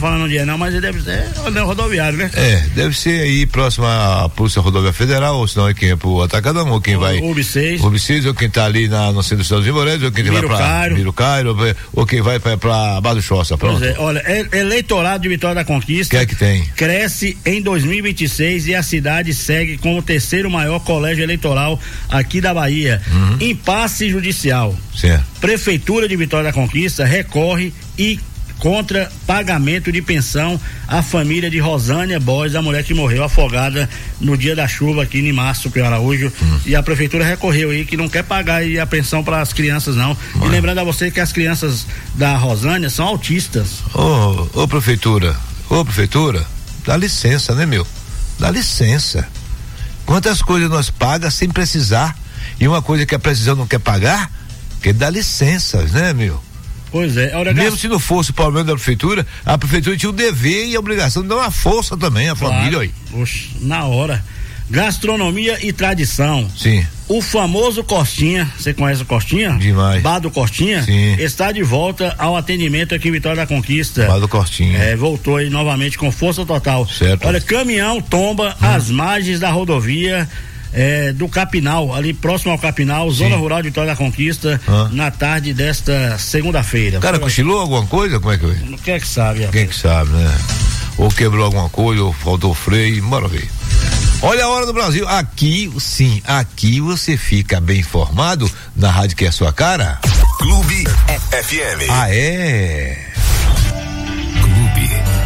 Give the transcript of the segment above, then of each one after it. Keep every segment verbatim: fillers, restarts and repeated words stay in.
falando onde é não, mas ele deve ser é, rodoviário, né? É, deve ser aí próximo à Polícia Rodoviária Federal, ou senão é quem é pro Atacadão, ou quem o, vai. O B seis. O B seis, ou quem tá ali na, no centro do estado de Moreira, ou quem vai pra Mirucairo, ou quem vai pra, pra Barra do Choça, pronto. Pois é, olha, eleitorado de Vitória da Conquista. Que é que tem? Cresce em dois mil e vinte e seis e a cidade segue como o terceiro maior colégio eleitoral aqui da Bahia. Uhum. Impasse judicial. Certo. Prefeitura de Vitória da Conquista recorre e contra pagamento de pensão à família de Rosânia Borges, a mulher que morreu afogada no dia da chuva aqui em Márcio Pio Araújo. Hum. E a prefeitura recorreu aí que não quer pagar aí a pensão para as crianças não. Mano. E lembrando a você que as crianças da Rosânia são autistas. Ô, ô prefeitura, ô prefeitura, dá licença, né, meu? Dá licença. Quantas coisas nós pagamos sem precisar e uma coisa que a precisão não quer pagar, que dá licenças, né, meu? Pois é, olha, mesmo se não fosse o problema da prefeitura, a prefeitura tinha o dever e a obrigação de dar uma força também à claro. família aí. Oxe, na hora. Gastronomia e tradição. Sim. O famoso Costinha, você conhece o Costinha? Demais. Bar do Costinha? Sim. Está de volta ao atendimento aqui em Vitória da Conquista. Bar do Costinha. É, voltou aí novamente com força total. Certo. Olha, caminhão tomba hum. às margens da rodovia É, do Capinal, ali próximo ao Capinal, Zona Sim. Rural de Vitória da Conquista, ah. na tarde desta segunda-feira. O cara cochilou alguma coisa? Como é que foi? Quem é que sabe? Quem é que sabe, né? Ou quebrou alguma coisa, ou faltou freio, bora ver. Olha a hora do Brasil, aqui, sim, aqui você fica bem informado na rádio que é a sua cara. Clube F M. Ah, é? Clube.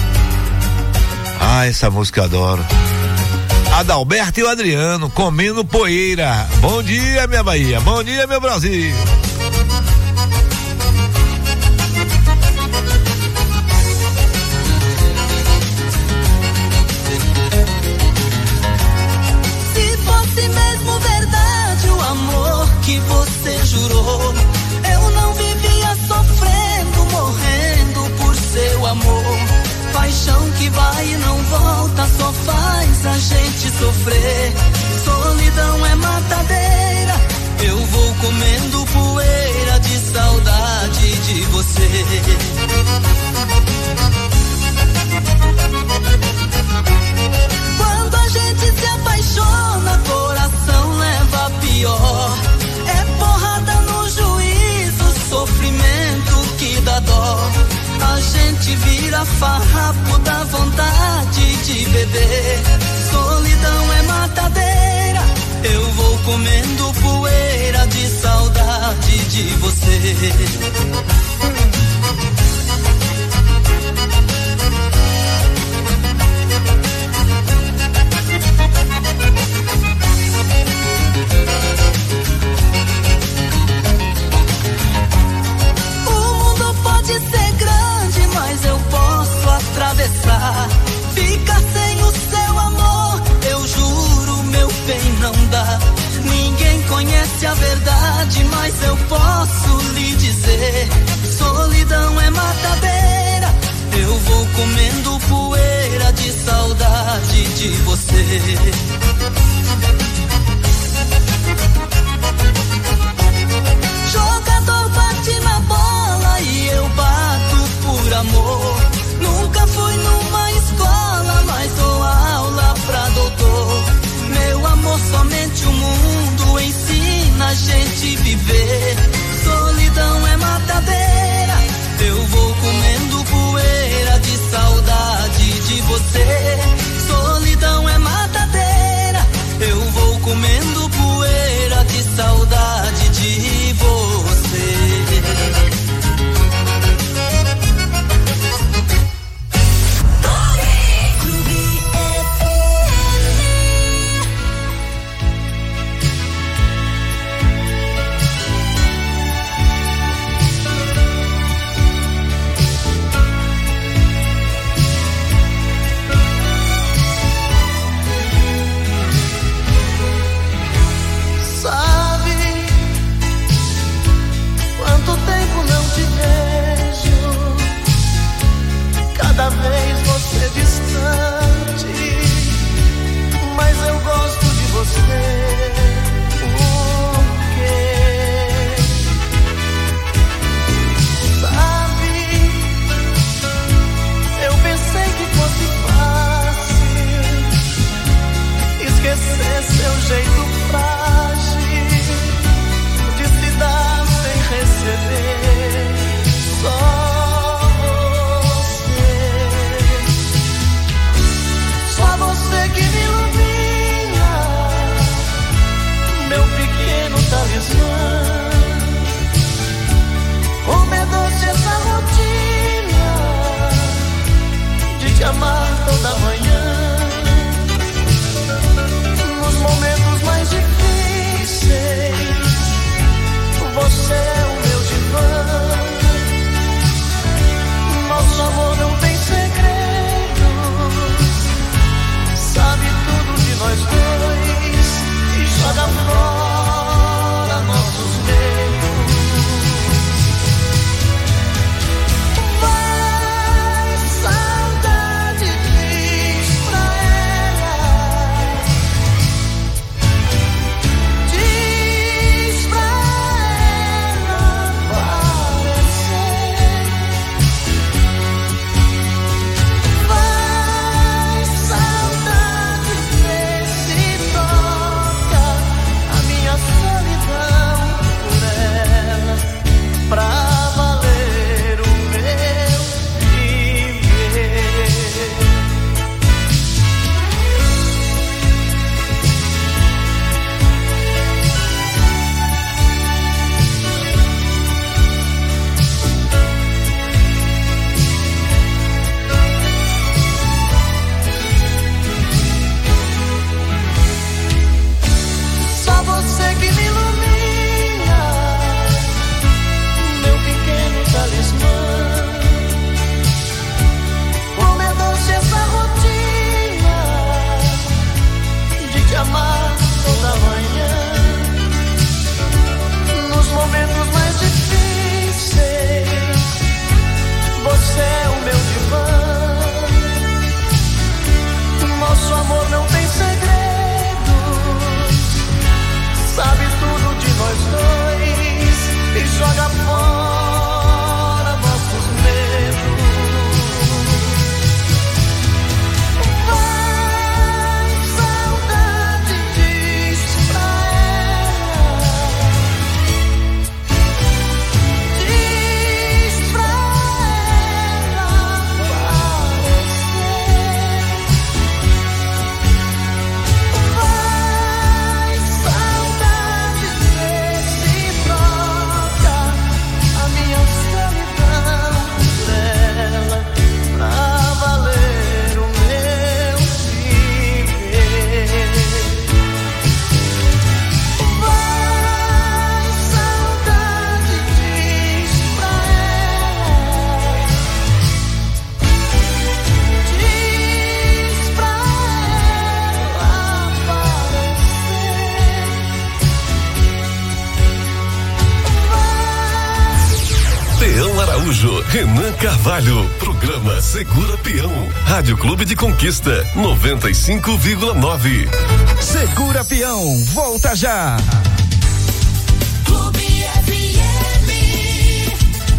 Ah, essa música eu adoro. Adalberto e o Adriano comendo poeira. Bom dia, minha Bahia. Bom dia, meu Brasil. Se fosse mesmo verdade o amor que você jurou, eu não vivia sofrendo, morrendo por seu amor. Paixão que vai e não volta, só faz a gente sofrer. Solidão é matadeira, eu vou comendo poeira de saudade de você. Quando a gente se apaixona, coração leva a pior. É porrada no juízo, sofrimento que dá dó. A gente vira farrapo da vontade de beber. Solidão é matadeira, eu vou comendo poeira de saudade de você. O mundo pode ser grande, mas eu posso atravessar. Ficar sem o seu amor, eu juro, meu bem, não dá. Ninguém conhece a verdade, mas eu posso lhe dizer: solidão é matadeira, eu vou comendo poeira de saudade de você. Jogador bate na bola e eu bato por amor. Nunca fui numa escola, mas dou aula pra doutor. Meu amor, somente o mundo ensina a gente viver. Solidão é matadeira, eu vou comendo poeira de saudade de você. Solidão é matadeira, Luan Carvalho, programa Segura Peão, Rádio Clube de Conquista, noventa e cinco vírgula nove. Segura Peão, volta já. Clube F M.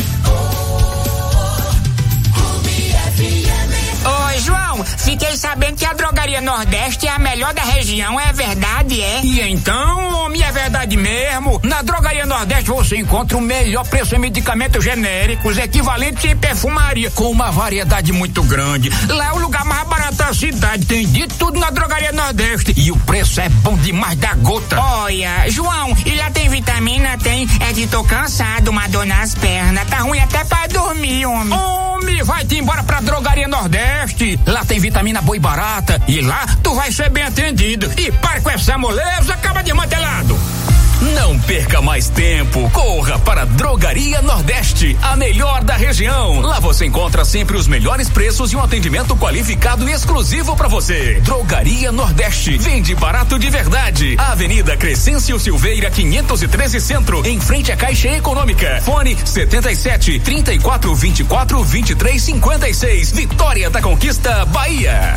Oh, Clube F M. Ô, João, fiquei sabendo que a Drogaria Nordeste é a melhor da região, é verdade, é? E então, homem, é verdade mesmo. Na Drogaria Nordeste você encontra o melhor preço em medicamentos genéricos, equivalentes em perfumaria, com uma variedade muito grande. Lá é o lugar mais barato da cidade, tem de tudo na Drogaria Nordeste. E o preço é bom demais da gota. Olha, João, e lá tem vitamina? Tem. É que tô cansado, uma dor nas pernas, tá ruim até pra dormir, homem. Homem, vai-te embora pra Drogaria Nordeste. Lá tem vitamina boa e barata, e lá tu vai ser bem atendido. E para com essa moleza, acaba desmantelado. Não perca mais tempo, corra para Drogaria Nordeste, a melhor da região. Lá você encontra sempre os melhores preços e um atendimento qualificado e exclusivo para você. Drogaria Nordeste, vende barato de verdade. Avenida Crescêncio Silveira quinhentos e treze Centro, em frente à Caixa Econômica. Fone setenta e sete, trinta e quatro, vinte e quatro, vinte e três, cinquenta e seis. Vitória da Conquista, Bahia.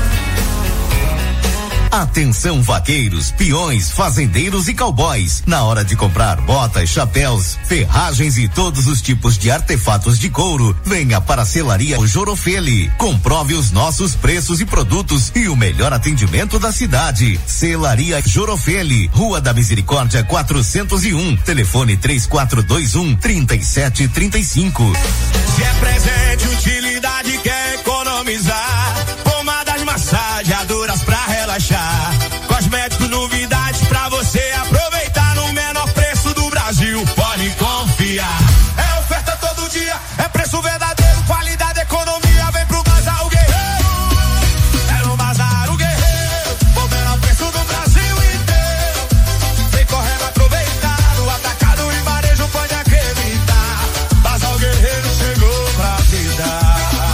Atenção vaqueiros, peões, fazendeiros e cowboys. Na hora de comprar botas, chapéus, ferragens e todos os tipos de artefatos de couro, venha para a Selaria Jorofeli. Comprove os nossos preços e produtos e o melhor atendimento da cidade. Selaria Jorofeli, Rua da Misericórdia quatrocentos e um. Telefone três quatro dois um, trinta e sete, trinta e cinco. Se é presente, utilidade, quer economizar. Pomadas massageadoras pra relaxar. Cosméticos, novidades pra você aproveitar no menor preço do Brasil. Pode confiar. É oferta todo dia, é preço verdadeiro, qualidade, economia. Vem pro Bazar o Guerreiro. É no Bazar o Guerreiro, o menor preço do Brasil inteiro. Vem correndo aproveitar, no atacado e varejo pode acreditar. Bazar o Guerreiro chegou pra te dar.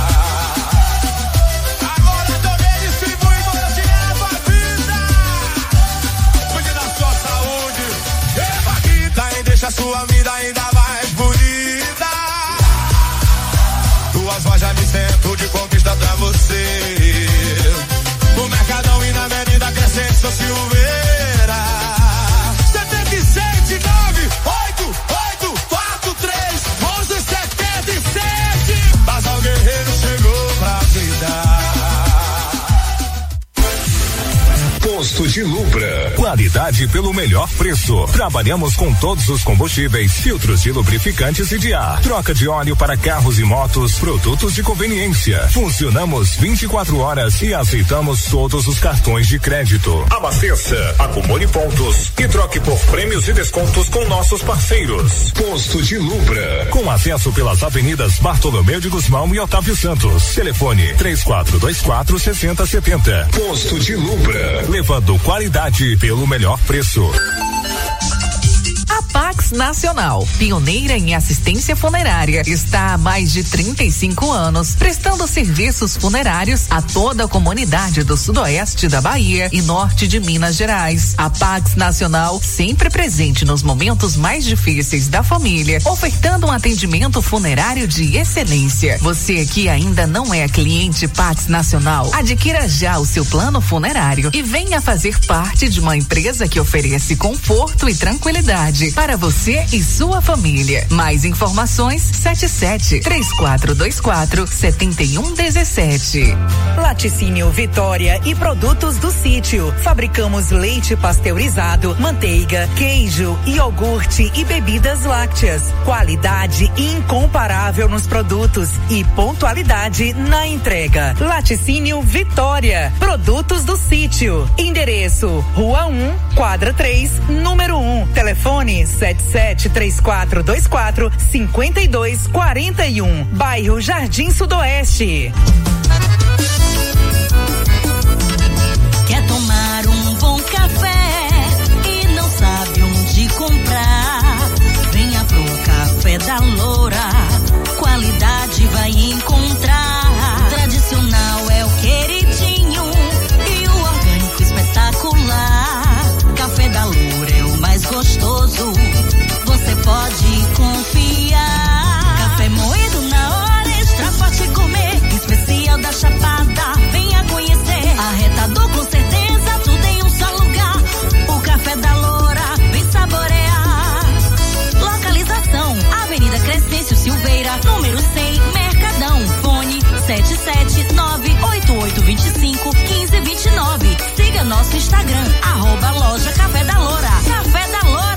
A sua vida ainda mais bonita. Duas lojas de centro de conquista pra você. No Mercadão e na Avenida Crescente, São Silveira. setenta e sete, nove, oito, oito, quatro, três, onze, setenta e sete. Bazar o Guerreiro chegou pra te dar. Posto de Lubra. Qualidade pelo melhor preço. Trabalhamos com todos os combustíveis, filtros de lubrificantes e de ar. Troca de óleo para carros e motos, produtos de conveniência. Funcionamos vinte e quatro horas e aceitamos todos os cartões de crédito. Abasteça, acumule pontos e troque por prêmios e descontos com nossos parceiros. Posto de Lubra. Com acesso pelas avenidas Bartolomeu de Guzmão e Otávio Santos. Telefone três quatro dois quatro, seis zero sete zero. Posto de Lubra. Levando qualidade pelo melhor preço. A Pax Nacional, pioneira em assistência funerária, está há mais de trinta e cinco anos prestando serviços funerários a toda a comunidade do sudoeste da Bahia e norte de Minas Gerais. A Pax Nacional, sempre presente nos momentos mais difíceis da família, ofertando um atendimento funerário de excelência. Você que ainda não é cliente Pax Nacional, adquira já o seu plano funerário e venha fazer parte de uma empresa que oferece conforto e tranquilidade para você e sua família. Mais informações sete sete, três quatro dois quatro, sete um um sete. Laticínio Vitória e produtos do sítio. Fabricamos leite pasteurizado, manteiga, queijo, iogurte e bebidas lácteas. Qualidade incomparável nos produtos e pontualidade na entrega. Laticínio Vitória, produtos do sítio. Endereço: Rua um, quadra três, número um. Telefone sete sete três quatro dois quatro, cinco dois quatro um. Bairro Jardim Sudoeste. Quer tomar um bom café e não sabe onde comprar? Venha pro Café da Loura, qualidade vai encontrar. Tradicional é o queridinho e o orgânico espetacular. Café da Loura é o mais gostoso, você pode confiar. Café moído na hora nove oito oito dois cinco um cinco dois nove. Siga nosso Instagram, arroba loja Café da Loura. Café da Loura.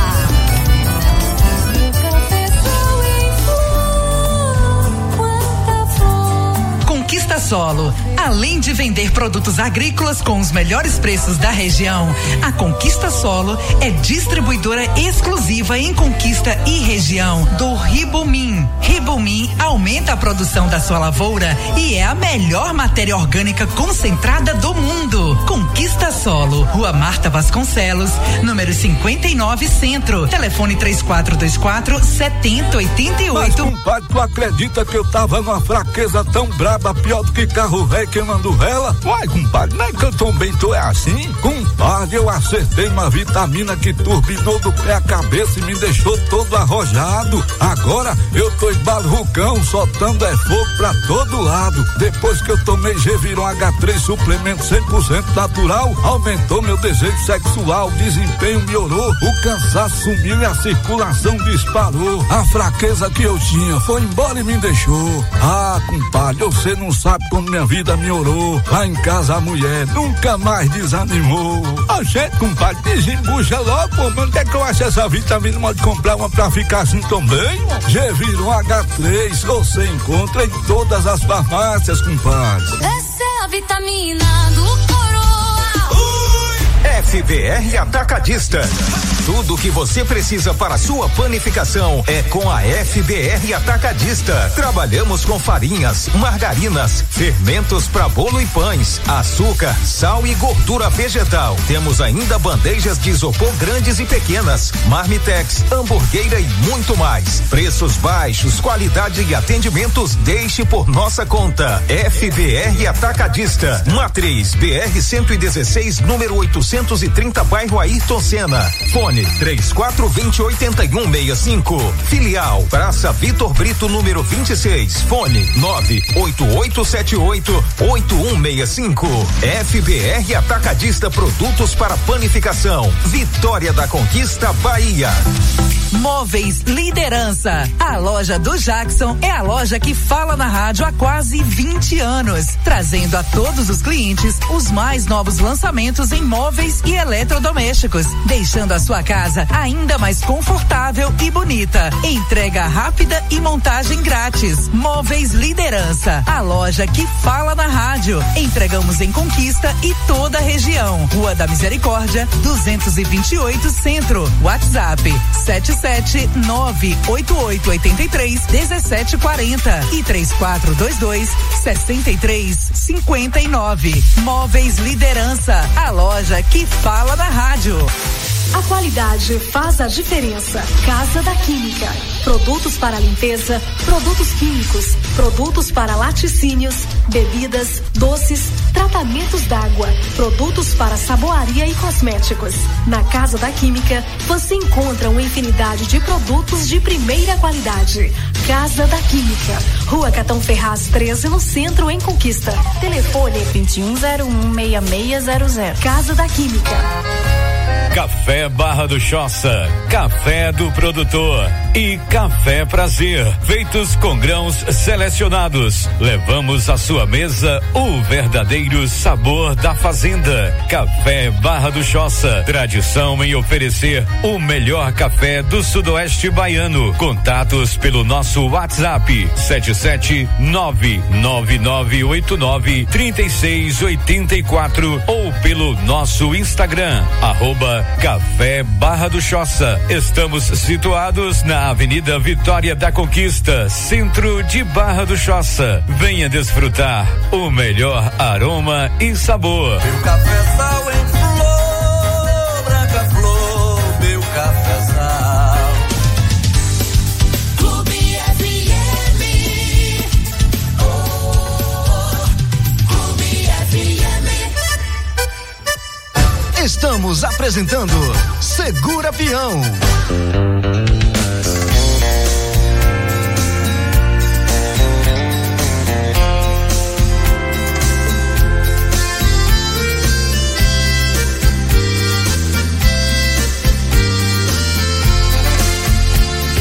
Conquista Solo. Além de vender produtos agrícolas com os melhores preços da região, a Conquista Solo é distribuidora exclusiva em Conquista e região do Ribomin. Ribomin aumenta a produção da sua lavoura e é a melhor matéria orgânica concentrada do mundo. Conquista Solo, Rua Marta Vasconcelos, número cinquenta e nove, Centro. Telefone três quatro dois quatro, sete zero oito oito. Mas, compadre, tu acredita que eu tava numa fraqueza tão braba, pior do que carro velho queimando vela? Uai, compadre, não é que eu também tô é assim? Compadre, eu acertei uma vitamina que turbinou do pé à cabeça e me deixou todo arrojado. Agora eu tô embalucão, soltando é fogo pra todo lado. Depois que eu tomei Geviron H três, suplemento cem por cento natural, aumentou meu desejo sexual, desempenho melhorou, o cansaço sumiu e a circulação disparou. A fraqueza que eu tinha foi embora e me deixou. Ah, compadre, você não sabe como minha vida melhorou. Lá em casa a mulher nunca mais desanimou. A gente, compadre, desembucha logo, pô, onde é que eu acho essa vitamina? Pode comprar uma pra ficar assim também? Geviron H três, você encontra em todas as farmácias, compadre. Essa é a vitamina do Coroa. Ui! F B R Atacadista. Tudo o que você precisa para sua panificação é com a F B R Atacadista. Trabalhamos com farinhas, margarinas, fermentos para bolo e pães, açúcar, sal e gordura vegetal. Temos ainda bandejas de isopor grandes e pequenas, marmitex, hamburgueira e muito mais. Preços baixos, qualidade e atendimentos, deixe por nossa conta. F B R Atacadista. Matriz B R cento e dezesseis, número oitocentos e trinta, bairro Ayrton Senna. Fone três quatro dois zero oito um seis cinco. Filial Praça Vitor Brito, número vinte e seis. Fone nove oito oito sete oito oito um seis cinco. F B R Atacadista, produtos para panificação. Vitória da Conquista, Bahia. Móveis Liderança. A loja do Jackson é a loja que fala na rádio há quase vinte anos, trazendo a todos os clientes os mais novos lançamentos em móveis e eletrodomésticos, deixando a sua casa ainda mais confortável e bonita. Entrega rápida e montagem grátis. Móveis Liderança, a loja que fala na rádio. Entregamos em Conquista e toda a região. Rua da Misericórdia, duzentos e vinte e oito, Centro. WhatsApp sete sete nove oito oito oito três um sete quatro zero e três quatro dois dois seis três cinco nove. Móveis Liderança, a loja que fala na rádio. A qualidade faz a diferença. Casa da Química. Produtos para limpeza, produtos químicos, produtos para laticínios, bebidas, doces, tratamentos d'água, produtos para saboaria e cosméticos. Na Casa da Química, você encontra uma infinidade de produtos de primeira qualidade. Casa da Química. Rua Catão Ferraz treze, no centro, em Conquista. Telefone vinte e um zero um, seis seis zero zero. Casa da Química. Café Barra do Choça, café do produtor e café Prazer, feitos com grãos selecionados. Levamos à sua mesa o verdadeiro sabor da fazenda. Café Barra do Choça, tradição em oferecer o melhor café do sudoeste baiano. Contatos pelo nosso WhatsApp sete sete nove nove nove oito nove três seis oito quatro ou pelo nosso Instagram, arroba Café Barra do Choça. Estamos situados na Avenida Vitória da Conquista, centro de Barra do Choça. Venha desfrutar o melhor aroma e sabor. Meu cafezal em flor, branca flor, meu cafezal. Clube F M. Oh, Clube F M. Estamos apresentando Segura Peão.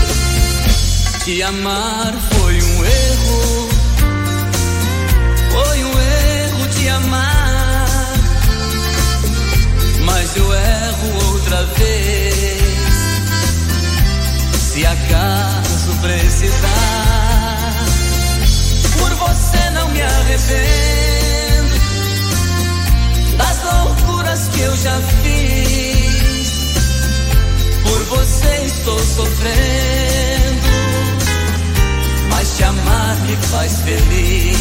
Te amar foi um erro, foi precisar. Por você não me arrependo das loucuras que eu já fiz. Por você estou sofrendo, mas te amar me faz feliz.